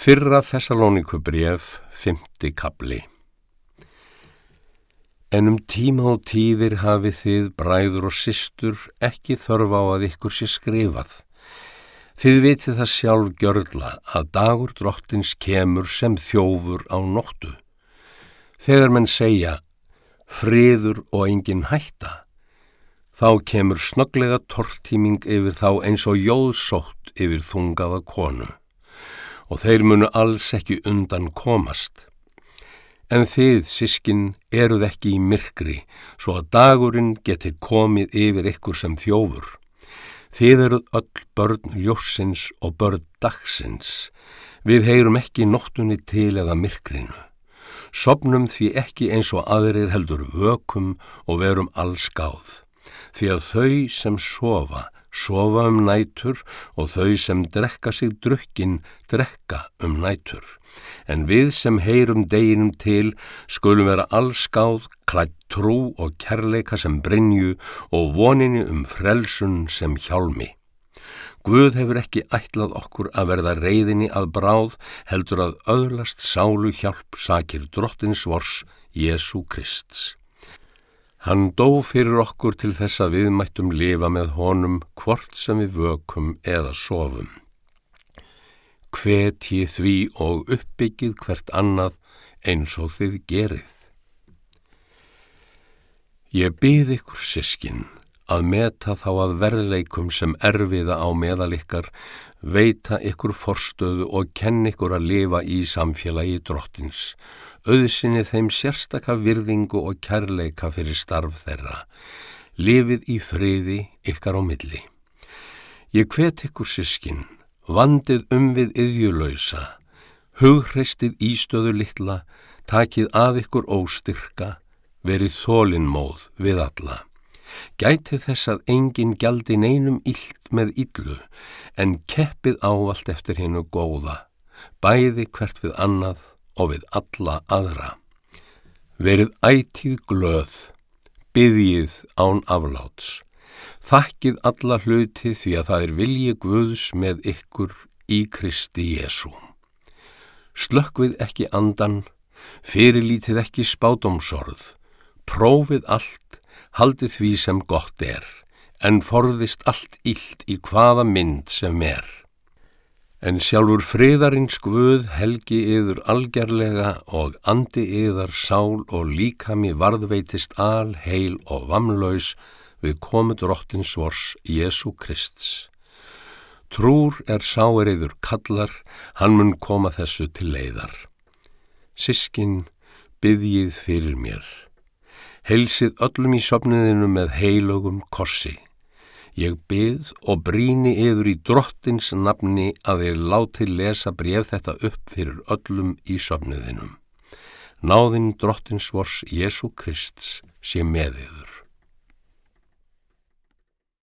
Fyrra Þessalóníkubréf, 5. kafli. En tíma og tíðir hafið þið, bræður og systur, ekki þörf á að ykkur sé skrifað. Þið vitið það sjálf gjörla að dagur Drottins kemur sem þjófur á nóttu. Þegar menn segja, friður og engin hætta, þá kemur snögglega tortíming yfir þá eins og jóðsótt yfir þungaða konu. Og þeir munu alls ekki undan komast. En þið, systkin, eruð ekki í myrkri, svo að dagurinn geti komið yfir ykkur sem þjófur. Þið eruð öll börn ljóssins og börn dagsins. Við heyrum ekki nóttunni til eða myrkrinu. Sofnum því ekki eins og aðrir heldur vökum og verum allsgáð. Því að þau sem sofa nætur og þau sem drekka sig drukkin drekka nætur. En við sem heyrum deginum til skulum vera allsgáð, klædd trú og kærleika sem brynju og voninni frelsun sem hjálmi. Guð hefur ekki ætlað okkur að verða reiðinni að bráð, heldur að öðlast sálu hjálp sakir Drottins vors, Jesú Krists. Hann dó fyrir okkur til þess að við mættum lifa með honum hvort sem við vökum eða sofum. Hvetjið því og uppbyggið hvert annað eins og þið gerið. Ég bið ykkur, systkin, að meta þá að verðleikum sem erfiða á meðal ykkar, veita ykkur forstöðu og kenna ykkur að lifa í samfélagi Drottins, auðsinni þeim sérstaka virðingu og kærleika fyrir starf þeirra. Lifið í friði ykkar á milli. Ég hvet ykkur, systkin, vandið við iðjulausa, hughrestið ístöðu litla, takið að ykkur óstyrka, verið þolinmóð við alla. Gætið þess að enginn gjaldi neinum illt með illu, en keppið ávallt eftir hinu góða, bæði hvert við annað og við alla aðra. Verið ætíð glöð, biðjið án afláts. Þakkið alla hluti því að það vilji Guðs með ykkur í Kristi Jesú. Slökkvið ekki andan, fyrirlítið ekki spádómsorð, prófið allt, haldið því sem gott en forðist allt illt í hvaða mynd sem En sjálfur friðarins Guð helgi yður algerlega og andi yðar sál og líkami varðveitist alheil og vamlaus við komu Drottins vors, Jesú Krists. Trúr sá yður kallar, hann mun koma þessu til leiðar. Systkin, biðjið fyrir mér. Heilsið öllum í sofniðinu með heilögum kossi. Ég bið og brýni yður í Drottins nafni að þér láti lesa bréf þetta upp fyrir öllum í sofniðinum. Náðin Drottins vors, Jesú Krists, sé með yður.